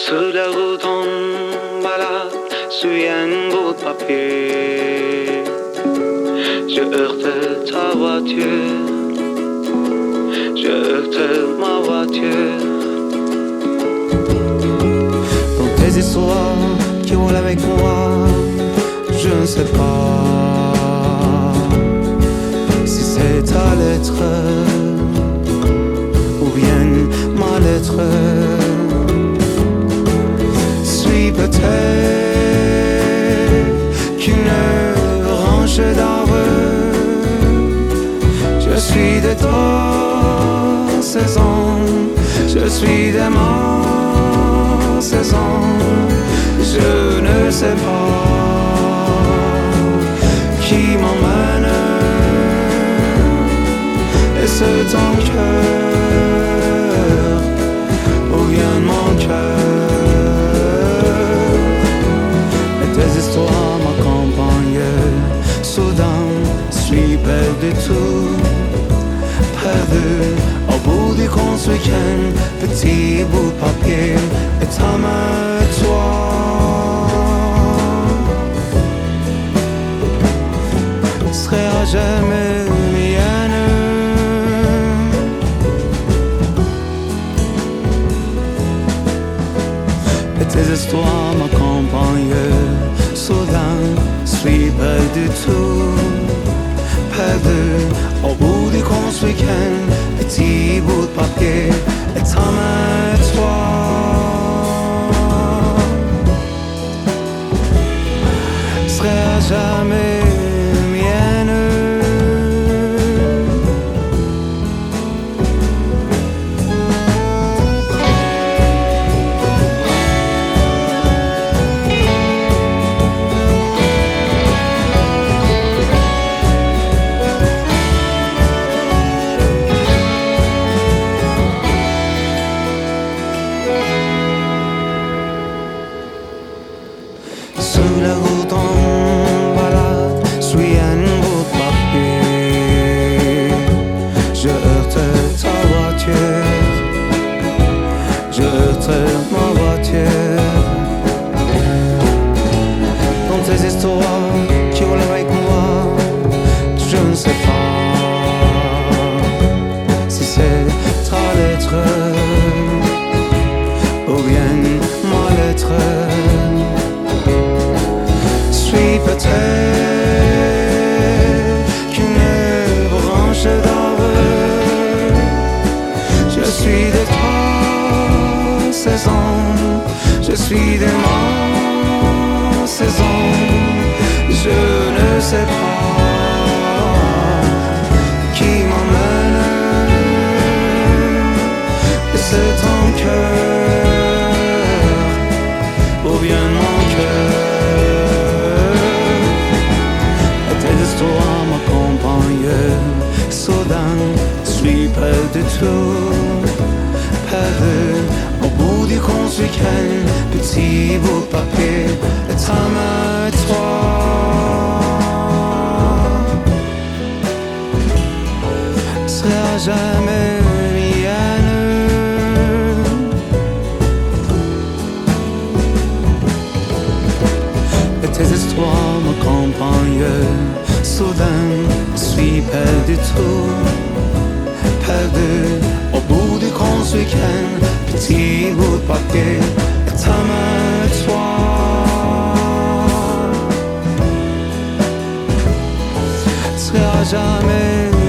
Sur la route on balade, sur un bout de papier. Je heurte ta voiture, je heurte ma voiture. Dans tes histoires qui roulent avec moi, je ne sais pas si c'est ta lettre ou bien ma lettre. Suis peut-être qu'une branche d'arbre. Je suis de ta saison, je suis de ma saison. Je ne sais pas qui m'emmène. Est-ce ton cœur ou bien mon cœur? Et tes histoires m'accompagnent. Soudain, je suis perdu tout, perdu au bout du compte ce week-end. Petit bout de papier et ta main et toi. Sera jamais mienne. Et tes histoires m'accompagnent. Soudain, je suis perdu tout, perdu au bout du compte ce week-end. Petit bout de papier et ta main et toi. Sera jamais mienne. Sur la route on balade, suis un bout de papier. Je heurte ta voiture, je heurte ma voiture. Dans tes histoires qui roulent avec moi, je ne sais pas si c'est ta lettre ou bien ma lettre. Suis peut-être qu'une branche d'arbre. Je suis de ta saison, je suis de ma saison. Je ne sais pas qui m'emmène. C'est ton cœur ou bien mon cœur. Soudain, je suis perdu tout, perdu au bout du compte ce week-end. Petit bout de papier et ta main et toi. Sera jamais mienne. Et tes histoires m'accompagnent. Soudain, je suis perdu tout, perdu au bout du compte ce week-end. Petit bout de papier et ta main et toi. Sera jamais